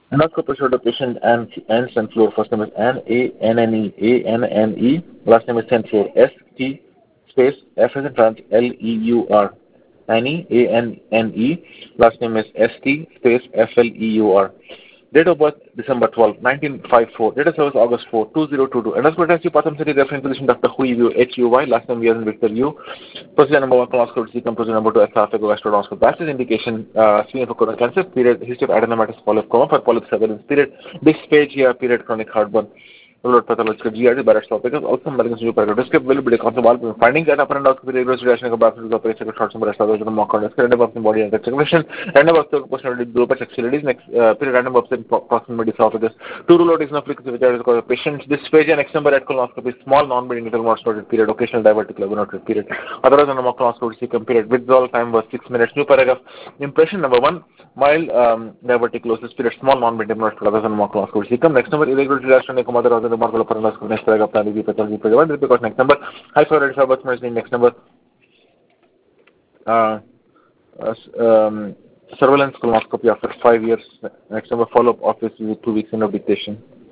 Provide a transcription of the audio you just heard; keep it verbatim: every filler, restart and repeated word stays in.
Endoscopy showed the patient and and floor. First name is N A N N E A N N E. Last name is Senfleur. S T space F as in France L E U R. Annie A N N E. Last name is S T space F L E U R. Date of birth December twelfth, nineteen fifty-four. Date of service August fourth, two thousand twenty-two. Endoscopy test Patham City referring physician Doctor Hui Wu H U Y. Last name is Victor Yu. Procedure number one colonoscopy C procedure number two esophageal gastroscopy. Bachelor's indication uh, screening for colon cancer. Period history of adenomatous polyp coma for polyp surveillance. Period dysphagia. Period chronic heartburn. Blood pathological G R D, Barrett's esophagus, also malignant paragraph. Describe will be concept findings and upper endoscopy regular reaction of bathroom of operation short number esophagus of mock conduct random of the body and circulation random of the personality group of sexualities next uh, period random of the proximity esophagus to rule out is no frequency which are cause of patients dysphagia next number at colonoscopy small non-bleeding little more started period occasional divertical noted period otherwise on a mock colonoscopy secant period withdrawal time was six minutes new paragraph impression number one mild um, diverticulosis period small non-bleeding not otherwise on a mock colonoscopy secant next number irregular reaction of mother other remarkable parandoscopy next paragraph pathology pathology paragraph because next number high fluoride fiber next number uh, uh, um, surveillance colonoscopy after five years. Next number follow-up office visit two weeks in of dictation.